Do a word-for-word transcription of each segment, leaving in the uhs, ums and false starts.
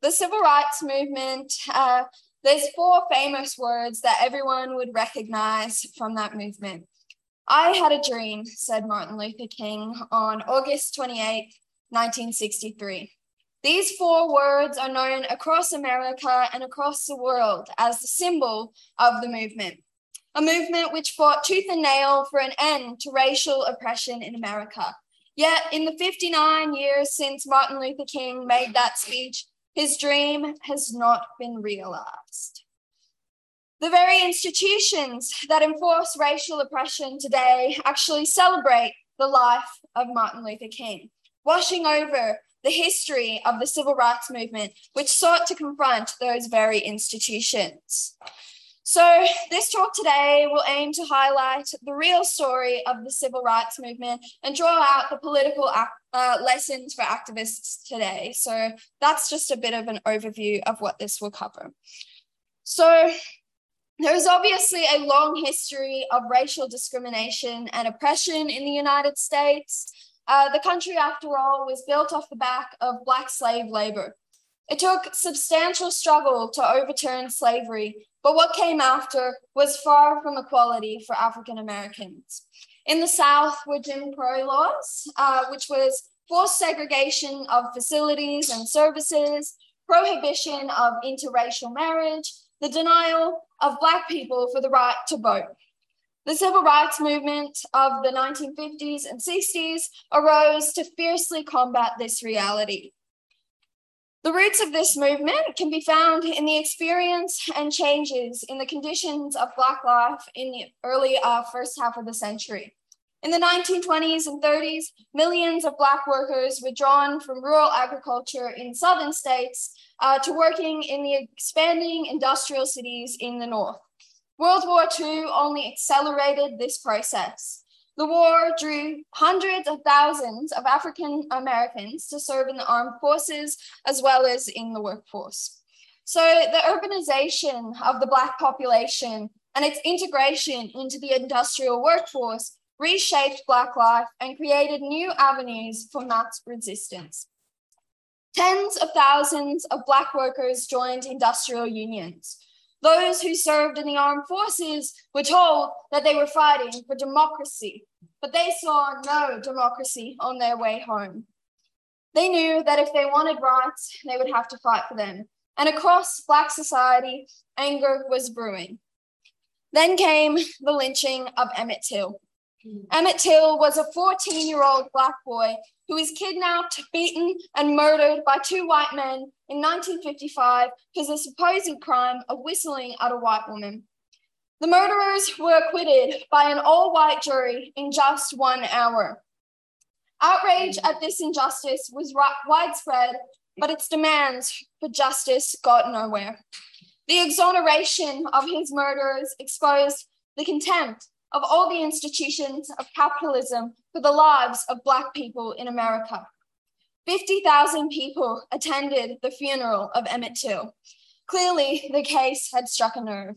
the civil rights movement, uh, there's four famous words that everyone would recognize from that movement. I had a dream, said Martin Luther King on August twenty-eighth, nineteen sixty-three. These four words are known across America and across the world as the symbol of the movement, a movement which fought tooth and nail for an end to racial oppression in America. Yet in the fifty-nine years since Martin Luther King made that speech, his dream has not been realized. The very institutions that enforce racial oppression today actually celebrate the life of Martin Luther King, washing over the history of the civil rights movement, which sought to confront those very institutions. So this talk today will aim to highlight the real story of the civil rights movement and draw out the political uh, lessons for activists today. So that's just a bit of an overview of what this will cover. So there is obviously a long history of racial discrimination and oppression in the United States. Uh, the country, after all, was built off the back of Black slave labor. It took substantial struggle to overturn slavery, but what came after was far from equality for African Americans. In the South were Jim Crow laws, uh, which was forced segregation of facilities and services, prohibition of interracial marriage, the denial of Black people for the right to vote. The civil rights movement of the nineteen fifties and sixties arose to fiercely combat this reality. The roots of this movement can be found in the experience and changes in the conditions of Black life in the early uh, first half of the century. In the nineteen twenties and thirties, millions of Black workers were drawn from rural agriculture in southern states uh, to working in the expanding industrial cities in the north. World War Two only accelerated this process. The war drew hundreds of thousands of African Americans to serve in the armed forces as well as in the workforce. So the urbanization of the Black population and its integration into the industrial workforce reshaped Black life and created new avenues for mass resistance. Tens of thousands of Black workers joined industrial unions. Those who served in the armed forces were told that they were fighting for democracy, but they saw no democracy on their way home. They knew that if they wanted rights, they would have to fight for them. And across Black society, anger was brewing. Then came the lynching of Emmett Till. Emmett Till was a fourteen-year-old Black boy who was kidnapped, beaten, and murdered by two white men in nineteen fifty-five for the supposed crime of whistling at a white woman. The murderers were acquitted by an all-white jury in just one hour. Outrage at this injustice was widespread, but its demands for justice got nowhere. The exoneration of his murderers exposed the contempt of all the institutions of capitalism for the lives of Black people in America. fifty thousand people attended the funeral of Emmett Till. Clearly, the case had struck a nerve.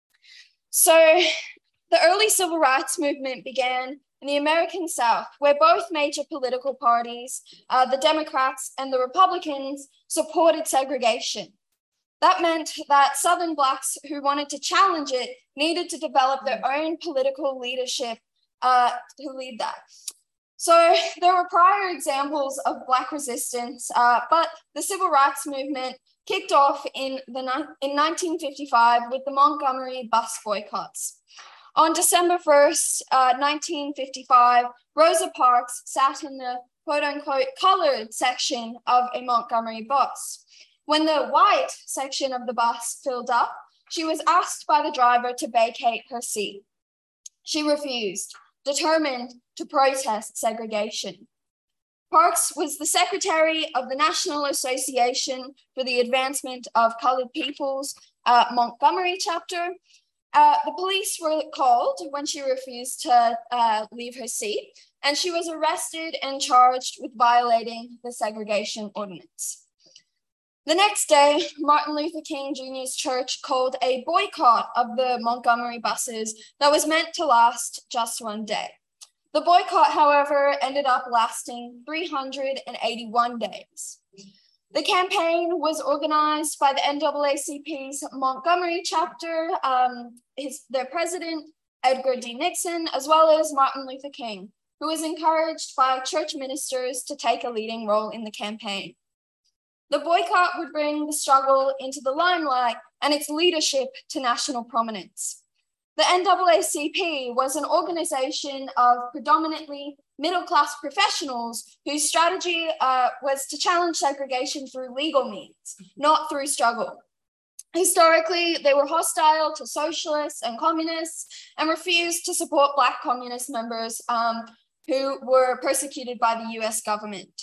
So the early civil rights movement began in the American South, where both major political parties, uh, the Democrats and the Republicans, supported segregation. That meant that Southern Blacks who wanted to challenge it needed to develop their own political leadership uh, to lead that. So there were prior examples of Black resistance, uh, but the civil rights movement kicked off in, the, in nineteen fifty-five with the Montgomery bus boycotts. On December first, uh, nineteen fifty-five, Rosa Parks sat in the quote-unquote colored section of a Montgomery bus. When the white section of the bus filled up, she was asked by the driver to vacate her seat. She refused, determined to protest segregation. Parks was the secretary of the National Association for the Advancement of Colored People's uh, Montgomery chapter. Uh, the police were called when she refused to uh, leave her seat, and she was arrested and charged with violating the segregation ordinance. The next day, Martin Luther King Junior's church called a boycott of the Montgomery buses that was meant to last just one day. The boycott, however, ended up lasting three hundred eighty-one days. The campaign was organized by the N double A C P's Montgomery chapter, um, his, their president, Edgar D. Nixon, as well as Martin Luther King, who was encouraged by church ministers to take a leading role in the campaign. The boycott would bring the struggle into the limelight and its leadership to national prominence. The N double A C P was an organization of predominantly middle-class professionals whose strategy uh, was to challenge segregation through legal means, not through struggle. Historically, they were hostile to socialists and communists and refused to support Black communist members um, who were persecuted by the U S government.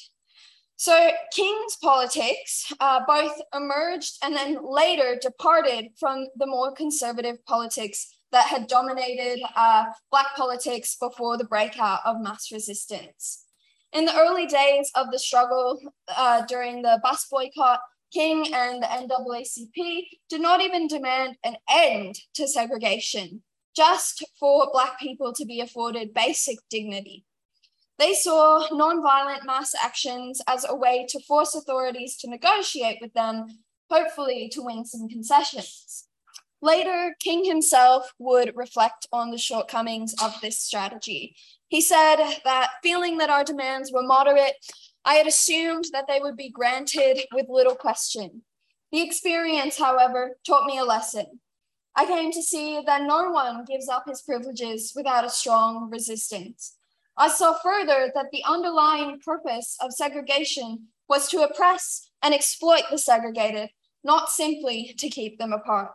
So King's politics uh, both emerged and then later departed from the more conservative politics that had dominated uh, Black politics before the breakout of mass resistance. In the early days of the struggle uh, during the bus boycott, King and the N double A C P did not even demand an end to segregation, just for Black people to be afforded basic dignity. They saw nonviolent mass actions as a way to force authorities to negotiate with them, hopefully to win some concessions. Later, King himself would reflect on the shortcomings of this strategy. He said that feeling that our demands were moderate, I had assumed that they would be granted with little question. The experience, however, taught me a lesson. I came to see that no one gives up his privileges without a strong resistance. I saw further that the underlying purpose of segregation was to oppress and exploit the segregated, not simply to keep them apart.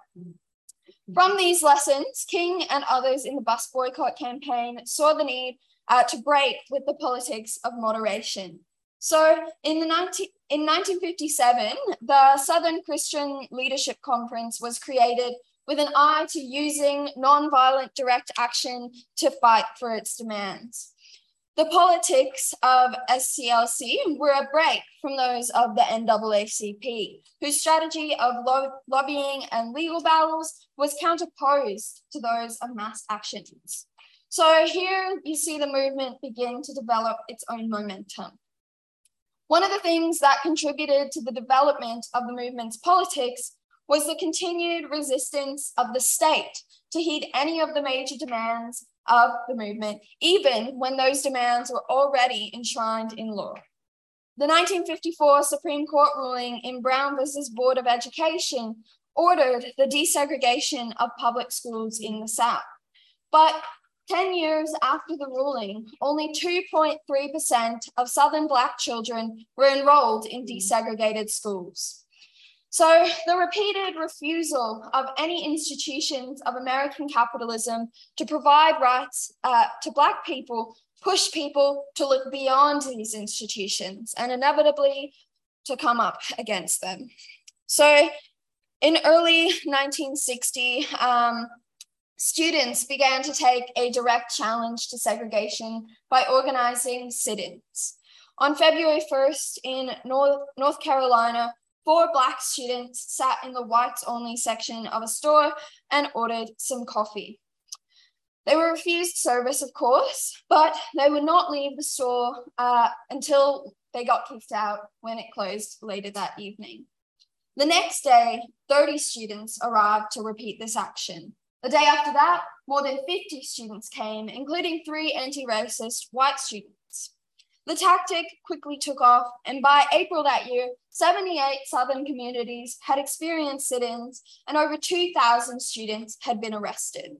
From these lessons, King and others in the bus boycott campaign saw the need uh, to break with the politics of moderation. So in, the nineteen, in nineteen fifty-seven, the Southern Christian Leadership Conference was created with an eye to using nonviolent direct action to fight for its demands. The politics of S C L C were a break from those of the N double A C P, whose strategy of lo lobbying and legal battles was counterposed to those of mass actions. So here you see the movement begin to develop its own momentum. One of the things that contributed to the development of the movement's politics was the continued resistance of the state to heed any of the major demands of the movement, even when those demands were already enshrined in law. The nineteen fifty-four Supreme Court ruling in Brown versus Board of Education ordered the desegregation of public schools in the South. But ten years after the ruling, only two point three percent of Southern Black children were enrolled in desegregated schools. So the repeated refusal of any institutions of American capitalism to provide rights uh, to Black people pushed people to look beyond these institutions and inevitably to come up against them. So in early nineteen sixty, um, students began to take a direct challenge to segregation by organizing sit-ins. On February first in North, North Carolina, four Black students sat in the whites-only section of a store and ordered some coffee. They were refused service, of course, but they would not leave the store uh, until they got kicked out when it closed later that evening. The next day, thirty students arrived to repeat this action. The day after that, more than fifty students came, including three anti-racist white students. The tactic quickly took off, and by April that year, seventy-eight Southern communities had experienced sit-ins, and over two thousand students had been arrested.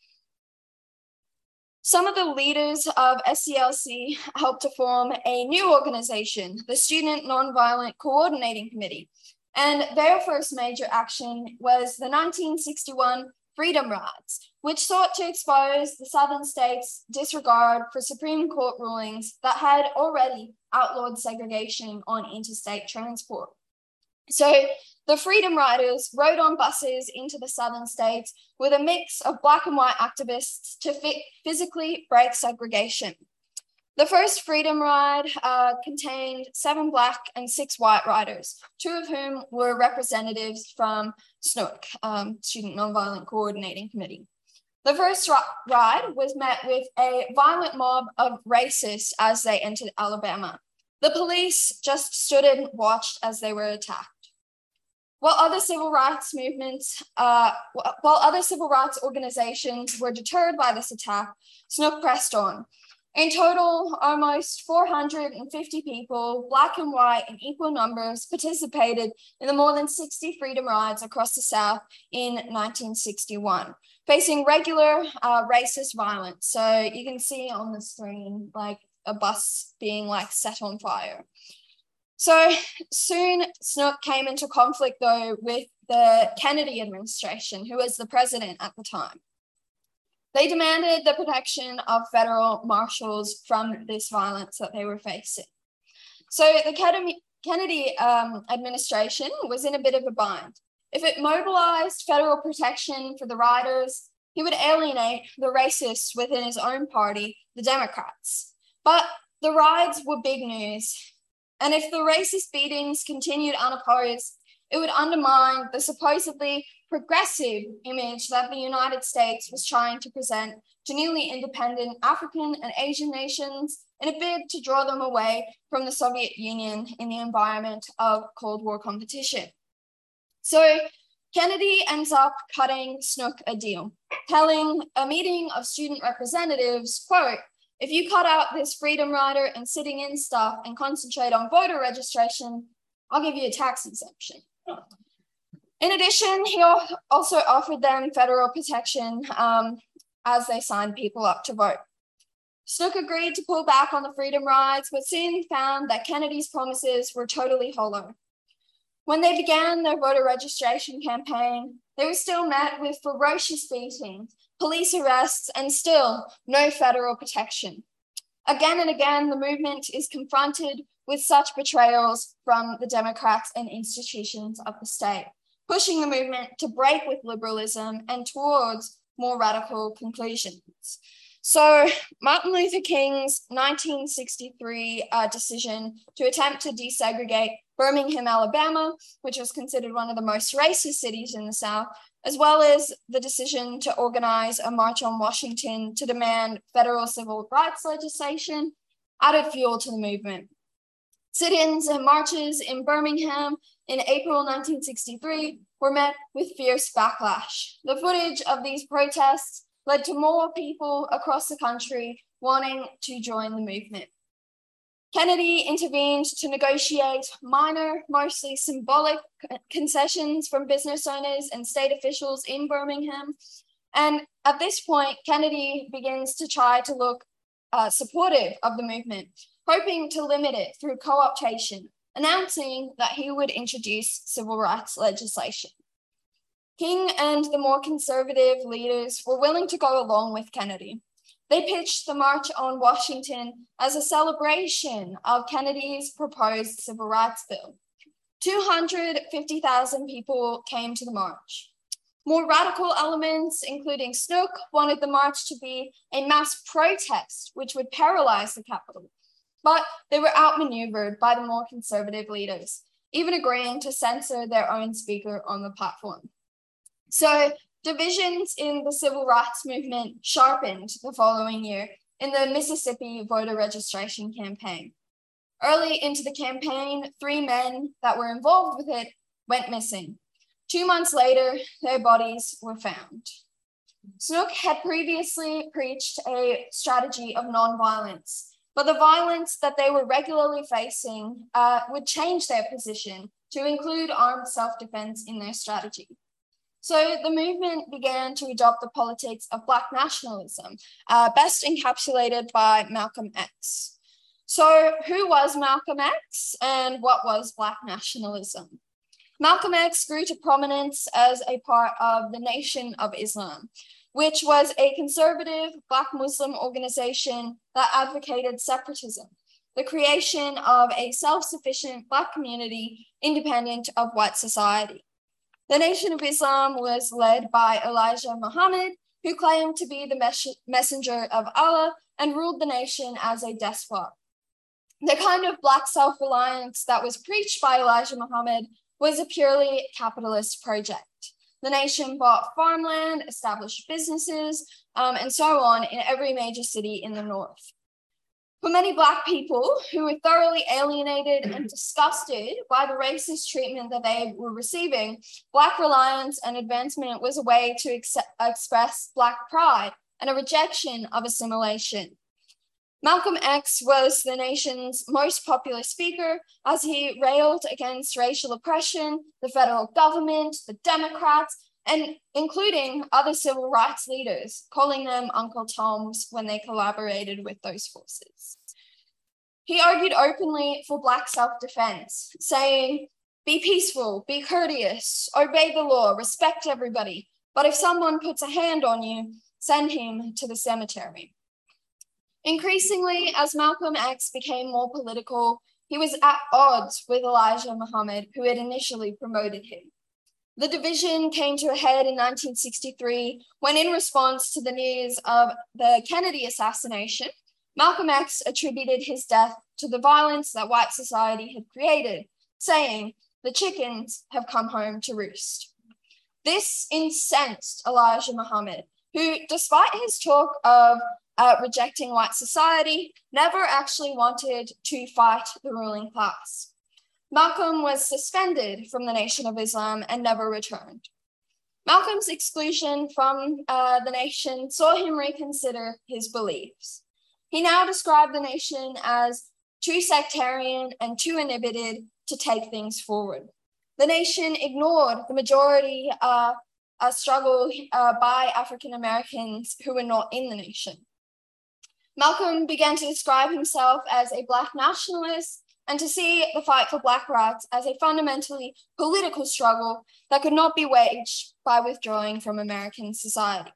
Some of the leaders of S C L C helped to form a new organization, the Student Nonviolent Coordinating Committee, and their first major action was the nineteen sixty-one Freedom Rides, which sought to expose the Southern states' disregard for Supreme Court rulings that had already outlawed segregation on interstate transport. So the Freedom Riders rode on buses into the Southern states with a mix of Black and white activists to physically break segregation. The first Freedom Ride uh, contained seven Black and six white riders, two of whom were representatives from S N O C, um, Student Nonviolent Coordinating Committee. The first ride was met with a violent mob of racists as they entered Alabama. The police just stood and watched as they were attacked. While other civil rights movements, uh, while other civil rights organizations were deterred by this attack, Snook pressed on. In total, almost four hundred fifty people, black and white in equal numbers, participated in the more than sixty freedom rides across the South in nineteen sixty-one, facing regular uh, racist violence. So you can see on the screen, like a bus being like set on fire. So soon Snook came into conflict though with the Kennedy administration, who was the president at the time. They demanded the protection of federal marshals from this violence that they were facing. So the Kennedy um, administration was in a bit of a bind. If it mobilized federal protection for the rioters, he would alienate the racists within his own party, the Democrats. But the riots were big news. And if the racist beatings continued unopposed, it would undermine the supposedly progressive image that the United States was trying to present to newly independent African and Asian nations in a bid to draw them away from the Soviet Union in the environment of Cold War competition. So Kennedy ends up cutting Snook a deal, telling a meeting of student representatives, quote, "If you cut out this freedom rider and sitting in stuff and concentrate on voter registration, I'll give you a tax exemption." In addition, he also offered them federal protection um, as they signed people up to vote. Snook agreed to pull back on the freedom rides, but soon found that Kennedy's promises were totally hollow. When they began their voter registration campaign, they were still met with ferocious beatings, police arrests, and still no federal protection. Again and again, the movement is confronted with such betrayals from the Democrats and institutions of the state, pushing the movement to break with liberalism and towards more radical conclusions. So Martin Luther King's nineteen sixty-three uh, decision to attempt to desegregate Birmingham, Alabama, which was considered one of the most racist cities in the South, as well as the decision to organize a march on Washington to demand federal civil rights legislation, added fuel to the movement. Sit-ins and marches in Birmingham in April nineteen sixty-three were met with fierce backlash. The footage of these protests led to more people across the country wanting to join the movement. Kennedy intervened to negotiate minor, mostly symbolic concessions from business owners and state officials in Birmingham. And at this point, Kennedy begins to try to look uh, supportive of the movement, hoping to limit it through co-optation, announcing that he would introduce civil rights legislation. King and the more conservative leaders were willing to go along with Kennedy. They pitched the March on Washington as a celebration of Kennedy's proposed civil rights bill. two hundred fifty thousand people came to the march. More radical elements, including Snook, wanted the march to be a mass protest, which would paralyze the Capitol. But they were outmaneuvered by the more conservative leaders, even agreeing to censor their own speaker on the platform. So divisions in the civil rights movement sharpened the following year in the Mississippi voter registration campaign. Early into the campaign, three men that were involved with it went missing. Two months later, their bodies were found. Snook had previously preached a strategy of nonviolence, but the violence that they were regularly facing uh, would change their position to include armed self-defense in their strategy. So the movement began to adopt the politics of Black nationalism, uh, best encapsulated by Malcolm X. So who was Malcolm X and what was Black nationalism? Malcolm X grew to prominence as a part of the Nation of Islam, which was a conservative Black Muslim organization that advocated separatism, the creation of a self-sufficient Black community independent of white society. The Nation of Islam was led by Elijah Muhammad, who claimed to be the mes- messenger of Allah and ruled the nation as a despot. The kind of Black self-reliance that was preached by Elijah Muhammad was a purely capitalist project. The nation bought farmland, established businesses, um, and so on in every major city in the north. For many Black people who were thoroughly alienated and disgusted by the racist treatment that they were receiving, Black reliance and advancement was a way to ex- express Black pride and a rejection of assimilation. Malcolm X was the nation's most popular speaker as he railed against racial oppression, the federal government, the Democrats, and including other civil rights leaders, calling them Uncle Toms when they collaborated with those forces. He argued openly for Black self-defense, saying, "Be peaceful, be courteous, obey the law, respect everybody, but if someone puts a hand on you, send him to the cemetery." Increasingly, as Malcolm X became more political, he was at odds with Elijah Muhammad, who had initially promoted him. The division came to a head in nineteen sixty-three when, in response to the news of the Kennedy assassination, Malcolm X attributed his death to the violence that white society had created, saying, "The chickens have come home to roost." This incensed Elijah Muhammad, who, despite his talk of uh, rejecting white society, never actually wanted to fight the ruling class. Malcolm was suspended from the Nation of Islam and never returned. Malcolm's exclusion from uh, the nation saw him reconsider his beliefs. He now described the nation as too sectarian and too inhibited to take things forward. The nation ignored the majority uh, uh, struggle uh, by African Americans who were not in the nation. Malcolm began to describe himself as a Black nationalist and to see the fight for Black rights as a fundamentally political struggle that could not be waged by withdrawing from American society.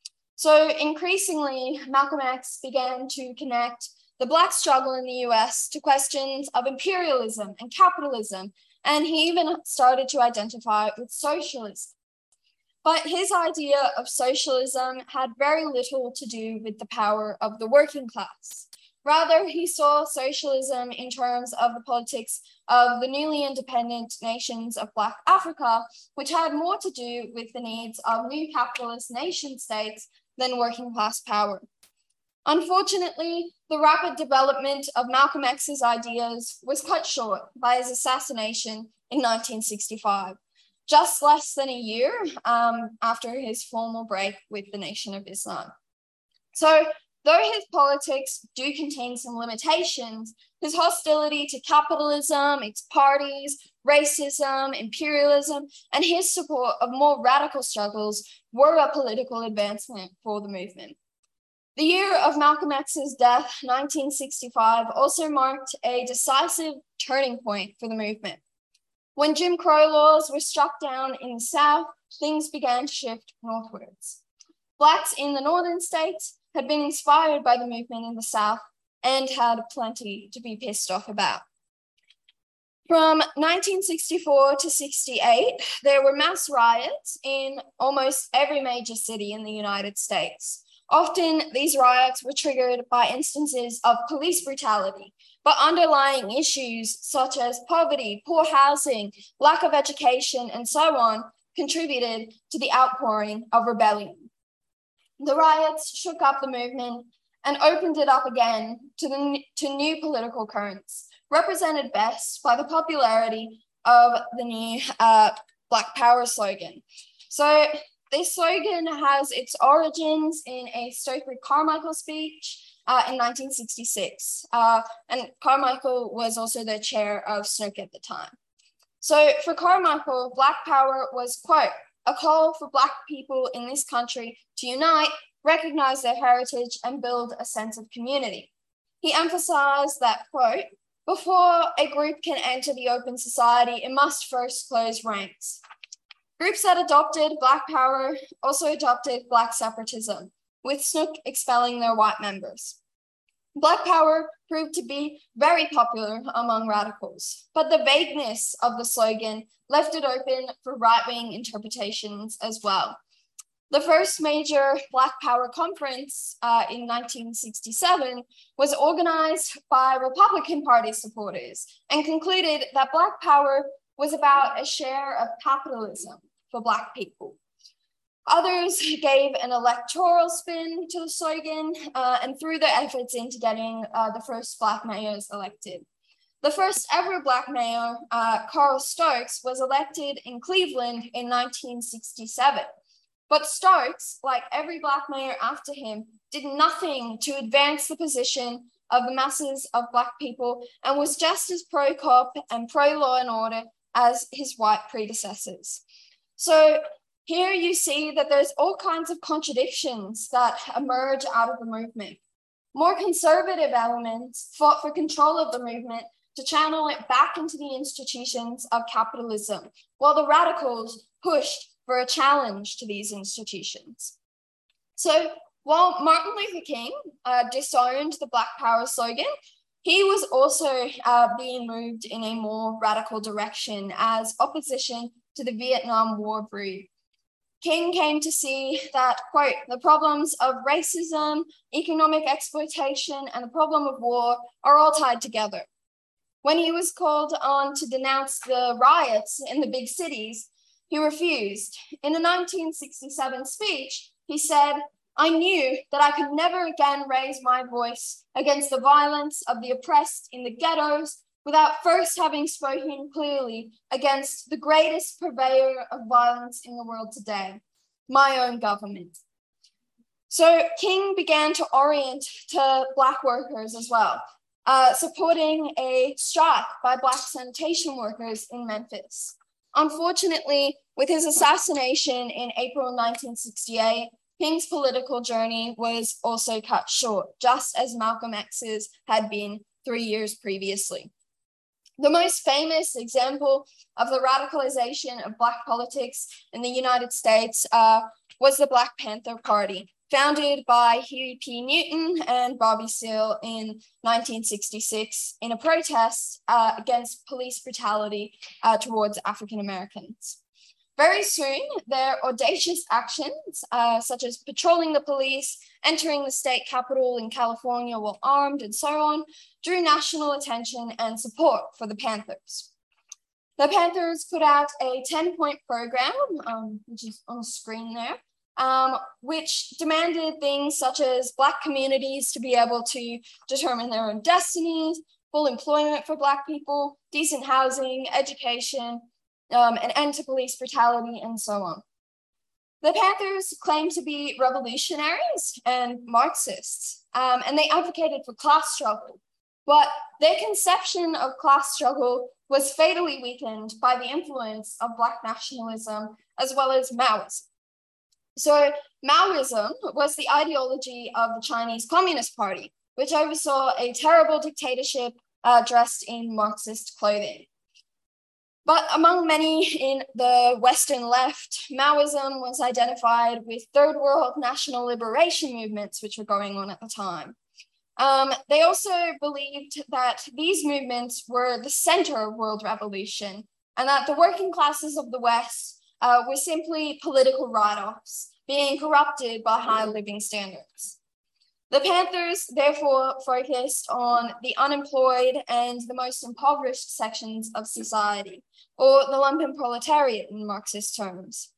So increasingly, Malcolm X began to connect the Black struggle in the U S to questions of imperialism and capitalism, and he even started to identify with socialism. But his idea of socialism had very little to do with the power of the working class. Rather, he saw socialism in terms of the politics of the newly independent nations of Black Africa, which had more to do with the needs of new capitalist nation states than working class power. Unfortunately, the rapid development of Malcolm X's ideas was cut short by his assassination in nineteen sixty-five. Just less than a year um, after his formal break with the Nation of Islam. So, though his politics do contain some limitations, his hostility to capitalism, its parties, racism, imperialism, and his support of more radical struggles were a political advancement for the movement. The year of Malcolm X's death, nineteen sixty-five, also marked a decisive turning point for the movement. When Jim Crow laws were struck down in the South, things began to shift northwards. Blacks in the northern states had been inspired by the movement in the South and had plenty to be pissed off about. From nineteen sixty-four to sixty-eight, there were mass riots in almost every major city in the United States. Often, these riots were triggered by instances of police brutality, but underlying issues such as poverty, poor housing, lack of education, and so on contributed to the outpouring of rebellion. The riots shook up the movement and opened it up again to, the, to new political currents, represented best by the popularity of the new uh, Black Power slogan. So this slogan has its origins in a Stokely Carmichael speech uh, in nineteen sixty-six. Uh, and Carmichael was also the chair of S N C C at the time. So for Carmichael, Black Power was, quote, a call for Black people in this country to unite, recognize their heritage, and build a sense of community. He emphasized that, quote, before a group can enter the open society, it must first close ranks. Groups that adopted Black Power also adopted Black separatism, with S N C C expelling their white members. Black Power proved to be very popular among radicals, but the vagueness of the slogan left it open for right-wing interpretations as well. The first major Black Power conference uh, in nineteen sixty-seven was organized by Republican Party supporters and concluded that Black Power was about a share of capitalism for Black people. Others gave an electoral spin to the slogan uh, and threw their efforts into getting uh, the first Black mayors elected. The first ever Black mayor, uh, Carl Stokes, was elected in Cleveland in nineteen sixty-seven. But Stokes, like every Black mayor after him, did nothing to advance the position of the masses of Black people and was just as pro-cop and pro-law and order as his white predecessors. So here you see that there's all kinds of contradictions that emerge out of the movement. More conservative elements fought for control of the movement to channel it back into the institutions of capitalism, while the radicals pushed for a challenge to these institutions. So while Martin Luther King uh, disowned the Black Power slogan, he was also uh, being moved in a more radical direction as opposition to the Vietnam War brewed. King came to see that, quote, the problems of racism, economic exploitation, and the problem of war are all tied together. When he was called on to denounce the riots in the big cities, he refused. In a nineteen sixty-seven speech, he said, I knew that I could never again raise my voice against the violence of the oppressed in the ghettos without first having spoken clearly against the greatest purveyor of violence in the world today, my own government. So King began to orient to Black workers as well, uh, supporting a strike by Black sanitation workers in Memphis. Unfortunately, with his assassination in April nineteen sixty-eight, King's political journey was also cut short, just as Malcolm X's had been three years previously. The most famous example of the radicalization of Black politics in the United States uh, was the Black Panther Party, founded by Huey P. Newton and Bobby Seale in nineteen sixty-six in a protest uh, against police brutality uh, towards African Americans. Very soon, their audacious actions, uh, such as patrolling the police, entering the state capitol in California while armed, and so on, drew national attention and support for the Panthers. The Panthers put out a ten-point program, um, which is on the screen there, um, which demanded things such as Black communities to be able to determine their own destinies, full employment for Black people, decent housing, education, Um, an end to police brutality, and so on. The Panthers claimed to be revolutionaries and Marxists, um, and they advocated for class struggle. But their conception of class struggle was fatally weakened by the influence of Black nationalism as well as Maoism. So Maoism was the ideology of the Chinese Communist Party, which oversaw a terrible dictatorship uh, dressed in Marxist clothing. But among many in the Western left, Maoism was identified with third world national liberation movements, which were going on at the time. Um, they also believed that these movements were the center of world revolution and that the working classes of the West uh, were simply political write-offs, being corrupted by high living standards. The Panthers therefore focused on the unemployed and the most impoverished sections of society, or the lumpen proletariat in Marxist terms,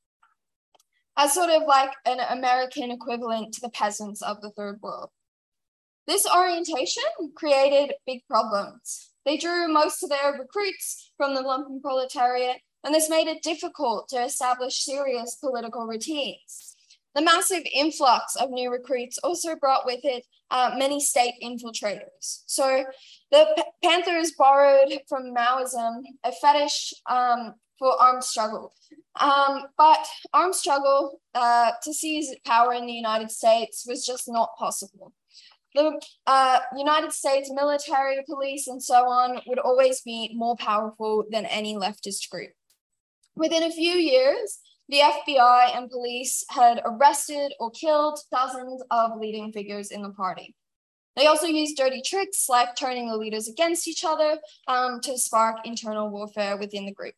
as sort of like an American equivalent to the peasants of the third world. This orientation created big problems. They drew most of their recruits from the lumpen proletariat, and this made it difficult to establish serious political routines. The massive influx of new recruits also brought with it uh, many state infiltrators. So the P- Panthers borrowed from Maoism a fetish um, for armed struggle. Um, but armed struggle uh, to seize power in the United States was just not possible. The uh, United States military, police, and so on would always be more powerful than any leftist group. Within a few years, the F B I and police had arrested or killed dozens of leading figures in the party. They also used dirty tricks like turning the leaders against each other um, to spark internal warfare within the group.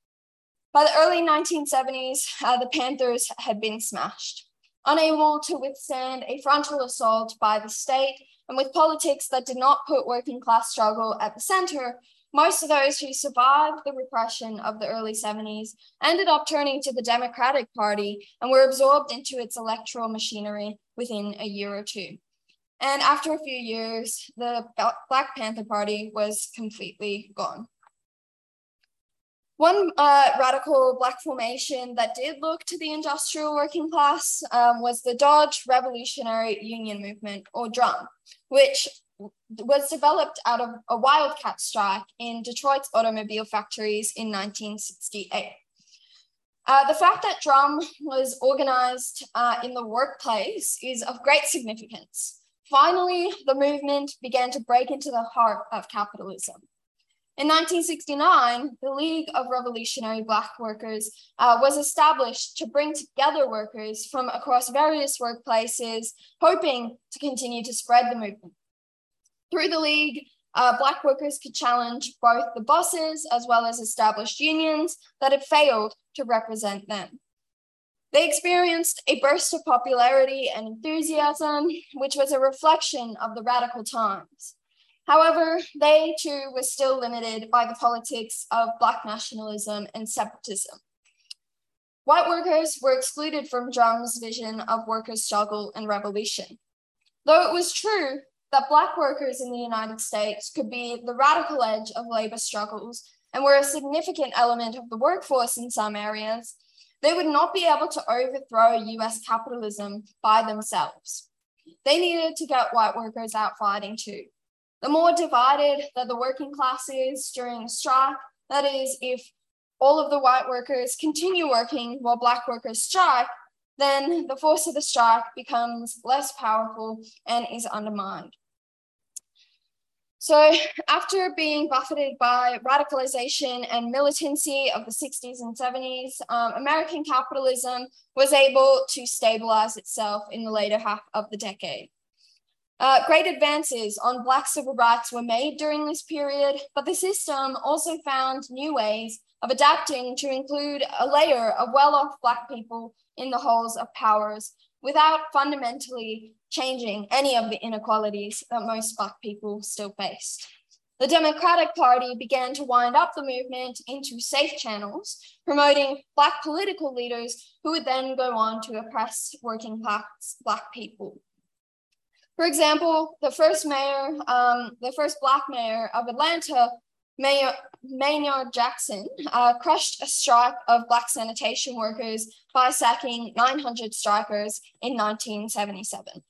By the early nineteen seventies, uh, the Panthers had been smashed. Unable to withstand a frontal assault by the state, and with politics that did not put working class struggle at the center, Most of those who survived the repression of the early seventies ended up turning to the Democratic Party and were absorbed into its electoral machinery within a year or two. And after a few years, the Black Panther Party was completely gone. One uh, radical Black formation that did look to the industrial working class um, was the Dodge Revolutionary Union Movement, or DRUM, which was developed out of a wildcat strike in Detroit's automobile factories in nineteen sixty-eight. Uh, the fact that DRUM was organized uh, in the workplace is of great significance. Finally, the movement began to break into the heart of capitalism. In nineteen sixty-nine, the League of Revolutionary Black Workers uh, was established to bring together workers from across various workplaces, hoping to continue to spread the movement. Through the League, uh, Black workers could challenge both the bosses as well as established unions that had failed to represent them. They experienced a burst of popularity and enthusiasm, which was a reflection of the radical times. However, they too were still limited by the politics of Black nationalism and separatism. White workers were excluded from DRUM's vision of workers' struggle and revolution. Though it was true that Black workers in the United States could be the radical edge of labor struggles and were a significant element of the workforce in some areas, they would not be able to overthrow U S capitalism by themselves. They needed to get white workers out fighting too. The more divided that the working class is during a strike, that is, if all of the white workers continue working while Black workers strike, then the force of the strike becomes less powerful and is undermined. So after being buffeted by radicalization and militancy of the sixties and seventies, um, American capitalism was able to stabilize itself in the later half of the decade. Uh, great advances on Black civil rights were made during this period, but the system also found new ways of adapting to include a layer of well-off Black people in the halls of powers without fundamentally changing any of the inequalities that most Black people still faced. The Democratic Party began to wind up the movement into safe channels, promoting Black political leaders who would then go on to oppress working class Black people. For example, the first mayor, um, the first Black mayor of Atlanta, Mayor Maynard Jackson, uh, crushed a strike of Black sanitation workers by sacking nine hundred strikers in nineteen seventy-seven.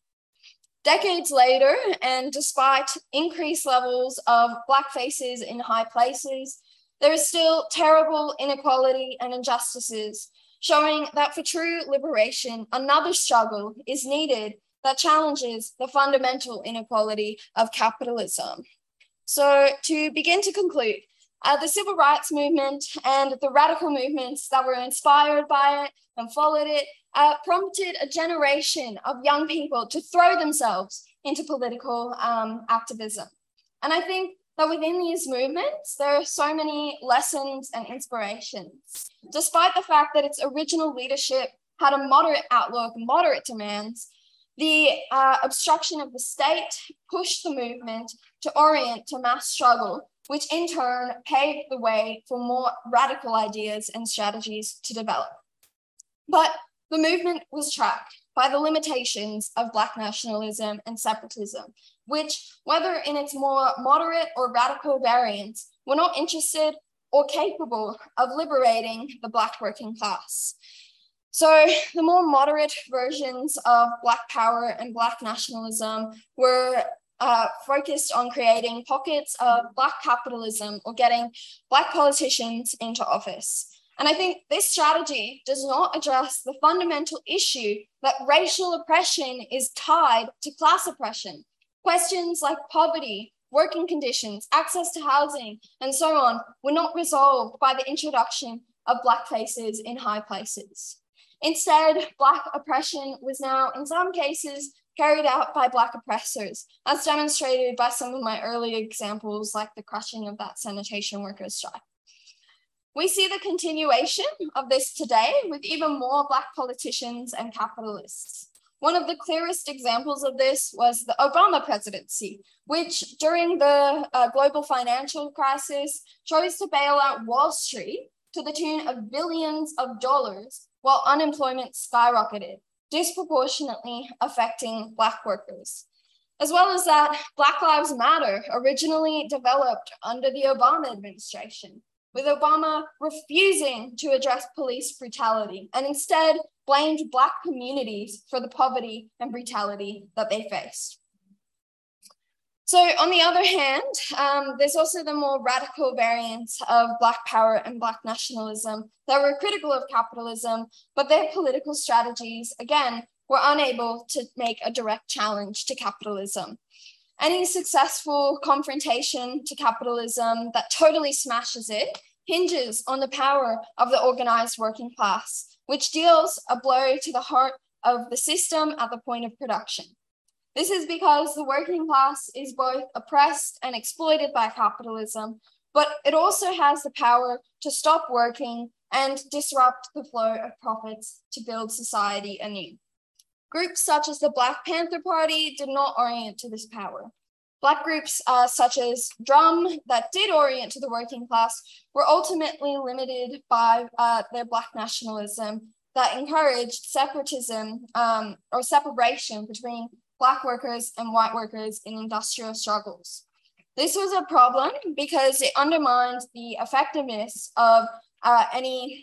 Decades later, and despite increased levels of Black faces in high places, there is still terrible inequality and injustices, showing that for true liberation, another struggle is needed that challenges the fundamental inequality of capitalism. So to begin to conclude, uh, the civil rights movement and the radical movements that were inspired by it and followed it uh, prompted a generation of young people to throw themselves into political um, activism. And I think that within these movements, there are so many lessons and inspirations. Despite the fact that its original leadership had a moderate outlook, moderate demands, the uh, obstruction of the state pushed the movement to orient to mass struggle, which in turn paved the way for more radical ideas and strategies to develop. But the movement was trapped by the limitations of Black nationalism and separatism, which, whether in its more moderate or radical variants, were not interested or capable of liberating the Black working class. So the more moderate versions of Black power and Black nationalism were uh, focused on creating pockets of Black capitalism or getting Black politicians into office. And I think this strategy does not address the fundamental issue that racial oppression is tied to class oppression. Questions like poverty, working conditions, access to housing, and so on were not resolved by the introduction of Black faces in high places. Instead, Black oppression was now, in some cases, carried out by Black oppressors, as demonstrated by some of my earlier examples, like the crushing of that sanitation workers' strike. We see the continuation of this today with even more Black politicians and capitalists. One of the clearest examples of this was the Obama presidency, which during the uh, global financial crisis chose to bail out Wall Street to the tune of billions of dollars while unemployment skyrocketed, disproportionately affecting Black workers. As well as that, Black Lives Matter originally developed under the Obama administration, with Obama refusing to address police brutality and instead blamed Black communities for the poverty and brutality that they faced. So on the other hand, um, there's also the more radical variants of Black power and Black nationalism that were critical of capitalism, but their political strategies, again, were unable to make a direct challenge to capitalism. Any successful confrontation to capitalism that totally smashes it hinges on the power of the organized working class, which deals a blow to the heart of the system at the point of production. This is because the working class is both oppressed and exploited by capitalism, but it also has the power to stop working and disrupt the flow of profits to build society anew. Groups such as the Black Panther Party did not orient to this power. Black groups uh, such as Drum that did orient to the working class were ultimately limited by uh, their Black nationalism that encouraged separatism um, or separation between Black workers and white workers in industrial struggles. This was a problem because it undermined the effectiveness of uh, any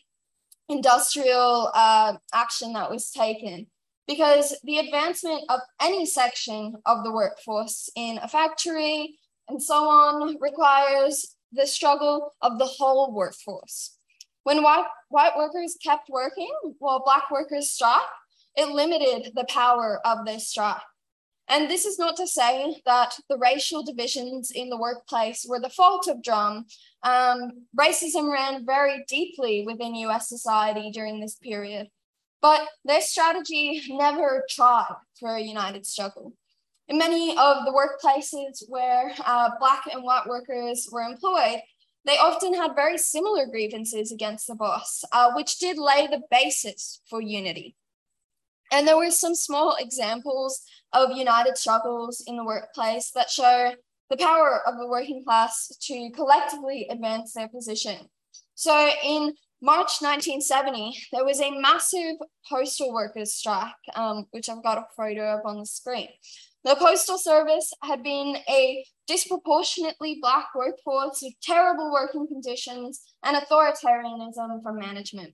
industrial uh, action that was taken, because the advancement of any section of the workforce in a factory and so on requires the struggle of the whole workforce. When white, white workers kept working while Black workers struck, it limited the power of their strike. And this is not to say that the racial divisions in the workplace were the fault of Drum. Um, racism ran very deeply within U S society during this period, but their strategy never tried for a united struggle. In many of the workplaces where uh, Black and white workers were employed, they often had very similar grievances against the boss, uh, which did lay the basis for unity. And there were some small examples of united struggles in the workplace that show the power of the working class to collectively advance their position. So in March nineteen seventy, there was a massive postal workers strike, um, which I've got a photo of on the screen. The Postal Service had been a disproportionately Black workforce with terrible working conditions and authoritarianism from management.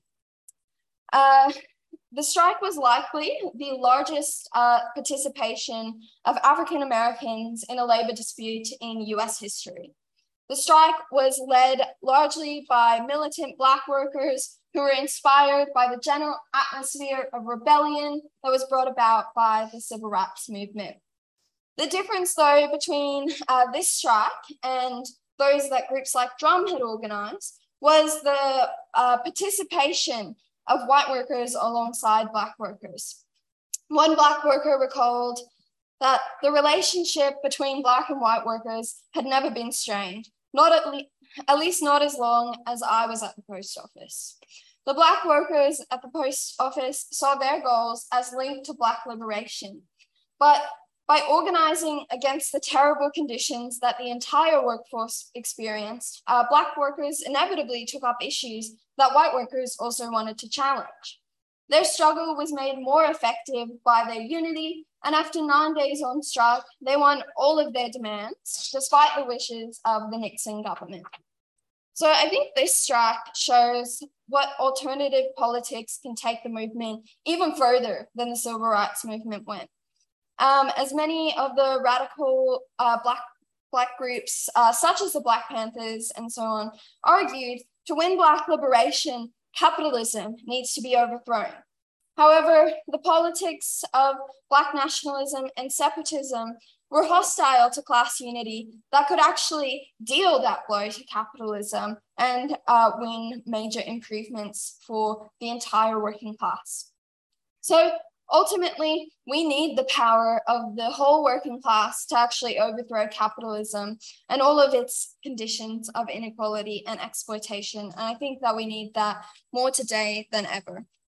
Uh, The strike was likely the largest uh, participation of African Americans in a labor dispute in U S history. The strike was led largely by militant Black workers who were inspired by the general atmosphere of rebellion that was brought about by the civil rights movement. The difference, though, between uh, this strike and those that groups like Drum had organized was the uh, participation of white workers alongside Black workers. One Black worker recalled that the relationship between Black and white workers had never been strained, not at, le at least not as long as I was at the post office. The Black workers at the post office saw their goals as linked to Black liberation, but by organizing against the terrible conditions that the entire workforce experienced, uh, Black workers inevitably took up issues that white workers also wanted to challenge. Their struggle was made more effective by their unity, and after nine days on strike, they won all of their demands, despite the wishes of the Nixon government. So I think this strike shows what alternative politics can take the movement even further than the civil rights movement went. Um, as many of the radical uh, Black, Black groups, uh, such as the Black Panthers and so on, argued to win Black liberation, capitalism needs to be overthrown. However, the politics of Black nationalism and separatism were hostile to class unity that could actually deal that blow to capitalism and uh, win major improvements for the entire working class. So ultimately, we need the power of the whole working class to actually overthrow capitalism and all of its conditions of inequality and exploitation. And I think that we need that more today than ever.